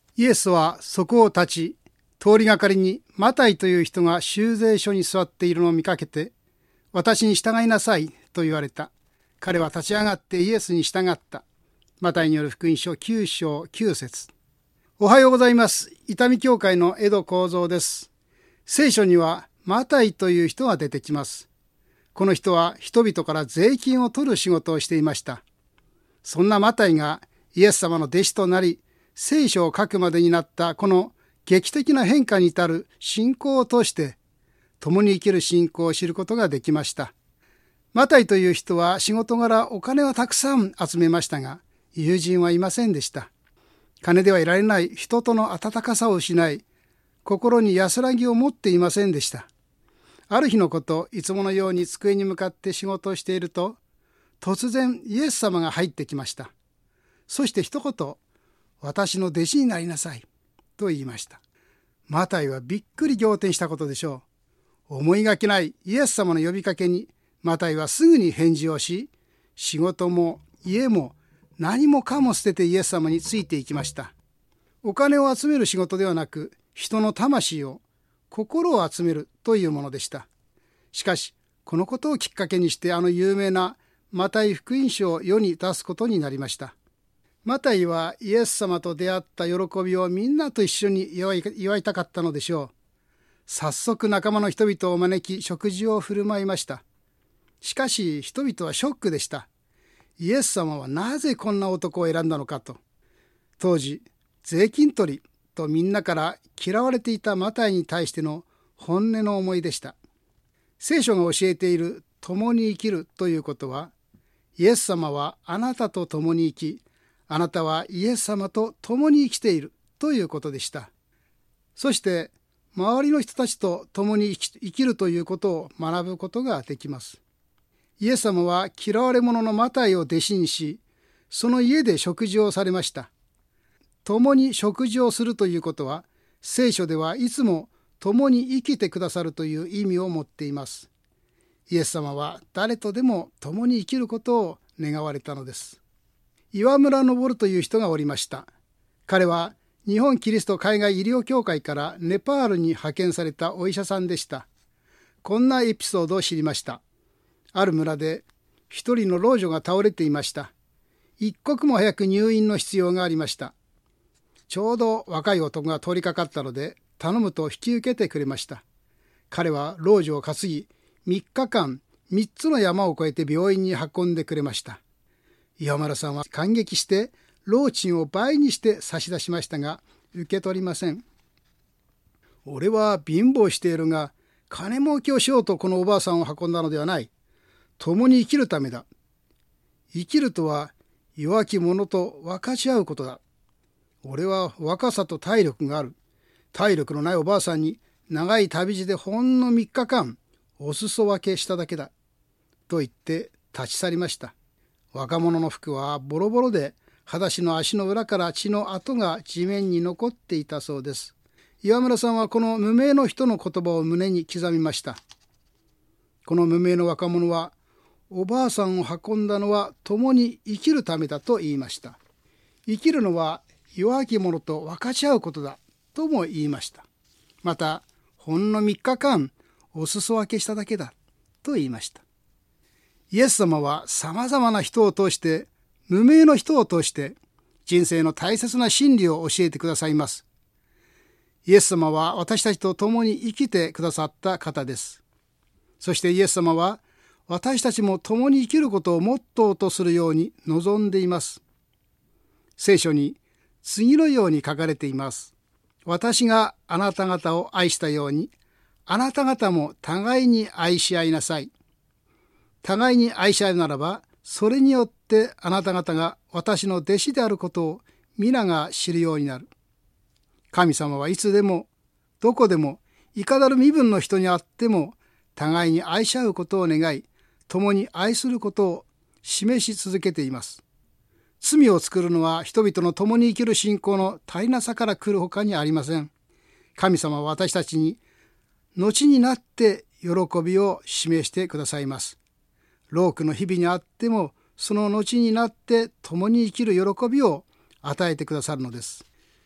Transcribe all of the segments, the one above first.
イエスはそこを立ち、通りがかりにマタイという人が修税所に座っているのを見かけて、私に従いなさいと言われた。彼は立ち上がってイエスに従った。マタイによる福音書9章9節。おはようございます。伊丹教会の江戸幸三です。聖書にはマタイという人が出てきます。この人は人々から税金を取る仕事をしていました。そんなマタイがイエス様の弟子となり、聖書を書くまでになったこの劇的な変化に至る信仰を通して、共に生きる信仰を知ることができました。マタイという人は仕事柄お金はたくさん集めましたが、友人はいませんでした。金ではいられない人との温かさを失い、心に安らぎを持っていませんでした。ある日のこと、いつものように机に向かって仕事をしていると、突然イエス様が入ってきました。そして一言、私の弟子になりなさいと言いました。マタイはびっくり仰天したことでしょう。思いがけないイエス様の呼びかけに、マタイはすぐに返事をし、仕事も家も何もかも捨ててイエス様についていきました。お金を集める仕事ではなく、人の魂を、心を集めるというものでした。しかし、このことをきっかけにして有名なマタイ福音書を世に出すことになりました。マタイはイエス様と出会った喜びをみんなと一緒に祝いたかったのでしょう。早速仲間の人々を招き食事を振る舞いました。しかし人々はショックでした。イエス様はなぜこんな男を選んだのかと。当時、税金取りとみんなから嫌われていたマタイに対しての本音の思いでした。聖書が教えている共に生きるということは、イエス様はあなたと共に生き、あなたはイエス様と共に生きているということでした。そして周りの人たちと共に生きるということを学ぶことができます。イエス様は嫌われ者のマタイを弟子にし、その家で食事をされました。共に食事をするということは、聖書ではいつも共に生きてくださるという意味を持っています。イエス様は誰とでも共に生きることを願われたのです。岩村昇という人がおりました。彼は日本キリスト海外医療協会からネパールに派遣されたお医者さんでした。こんなエピソードを知りました。ある村で一人の老女が倒れていました。一刻も早く入院の必要がありました。ちょうど若い男が通りかかったので頼むと引き受けてくれました。彼は老女を担ぎ、3日間3つの山を越えて病院に運んでくれました。岩村さんは感激して労賃を倍にして差し出しましたが、受け取りません。俺は貧乏しているが、金儲けをしようとこのおばあさんを運んだのではない。共に生きるためだ。生きるとは弱き者と分かち合うことだ。俺は若さと体力がある。体力のないおばあさんに長い旅路でほんの3日間お裾分けしただけだ。と言って立ち去りました。若者の服はボロボロで、裸足の足の裏から血の跡が地面に残っていたそうです。岩村さんはこの無名の人の言葉を胸に刻みました。この無名の若者は、おばあさんを運んだのは共に生きるためだと言いました。生きるのは弱き者と分かち合うことだとも言いました。また、ほんの3日間お裾分けしただけだと言いました。イエス様は様々な人を通して、無名の人を通して、人生の大切な真理を教えてくださいます。イエス様は私たちと共に生きてくださった方です。そしてイエス様は、私たちも共に生きることをモットーとするように望んでいます。聖書に次のように書かれています。私があなた方を愛したように、あなた方も互いに愛し合いなさい。互いに愛し合うならば、それによってあなた方が私の弟子であることを皆が知るようになる。神様はいつでも、どこでも、いかなる身分の人にあっても、互いに愛し合うことを願い、共に愛することを示し続けています。罪を作るのは人々の共に生きる信仰の足りなさから来るほかにありません。神様は私たちに、後になって喜びを示してくださいます。労苦の日々にあっても、その後になって共に生きる喜びを与えてくださるのです。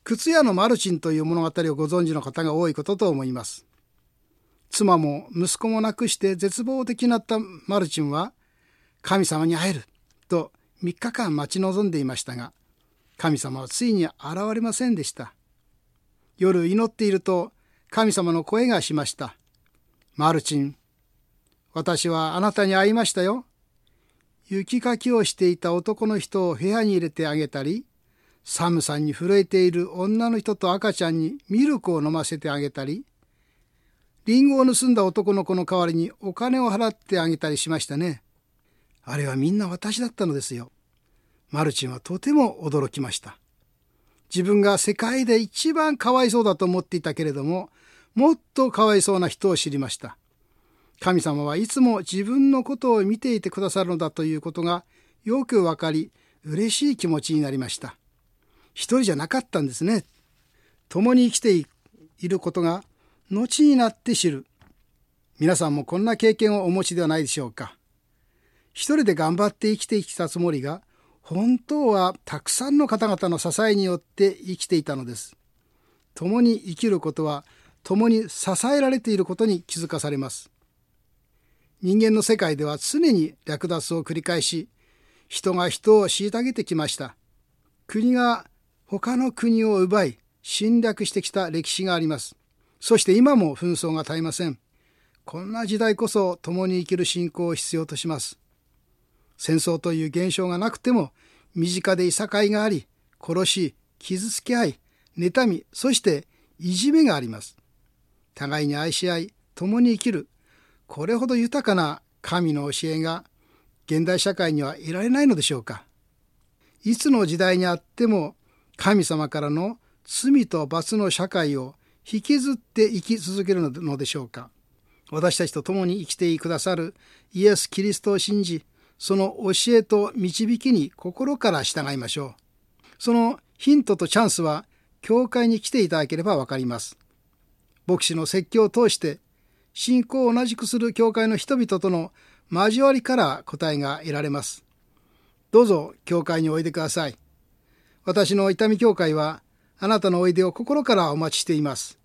靴屋のマルチンという物語をご存知の方が多いことと思います。妻も息子も亡くして絶望的になったマルチンは、神様に会えると3日間待ち望んでいましたが、神様はついに現れませんでした。夜祈っていると神様の声がしました。マルチン、私はあなたに会いましたよ。雪かきをしていた男の人を部屋に入れてあげたり、寒さに震えている女の人と赤ちゃんにミルクを飲ませてあげたり、リンゴを盗んだ男の子の代わりにお金を払ってあげたりしましたね。あれはみんな私だったのですよ。マルチンはとても驚きました。自分が世界で一番かわいそうだと思っていたけれども、もっとかわいそうな人を知りました。神様はいつも自分のことを見ていてくださるのだということがよくわかり、嬉しい気持ちになりました。一人じゃなかったんですね。共に生きていることが後になって知る。皆さんもこんな経験をお持ちではないでしょうか。一人で頑張って生きてきたつもりが、本当はたくさんの方々の支えによって生きていたのです。共に生きることは、共に支えられていることに気づかされます。人間の世界では常に略奪を繰り返し、人が人を虐げてきました。国が他の国を奪い、侵略してきた歴史があります。そして今も紛争が絶えません。こんな時代こそ共に生きる信仰を必要とします。戦争という現象がなくても、身近でいさかいがあり、殺し、傷つけ合い、妬み、そしていじめがあります。互いに愛し合い、共に生きる。これほど豊かな神の教えが現代社会には得られないのでしょうか。いつの時代にあっても神様からの罪と罰の社会を引きずって生き続けるのでしょうか。私たちと共に生きてくださるイエス・キリストを信じ、その教えと導きに心から従いましょう。そのヒントとチャンスは教会に来ていただければわかります。牧師の説教を通して信仰を同じくする教会の人々との交わりから答えが得られます。どうぞ教会においでください。私の伊丹教会はあなたのおいでを心からお待ちしています。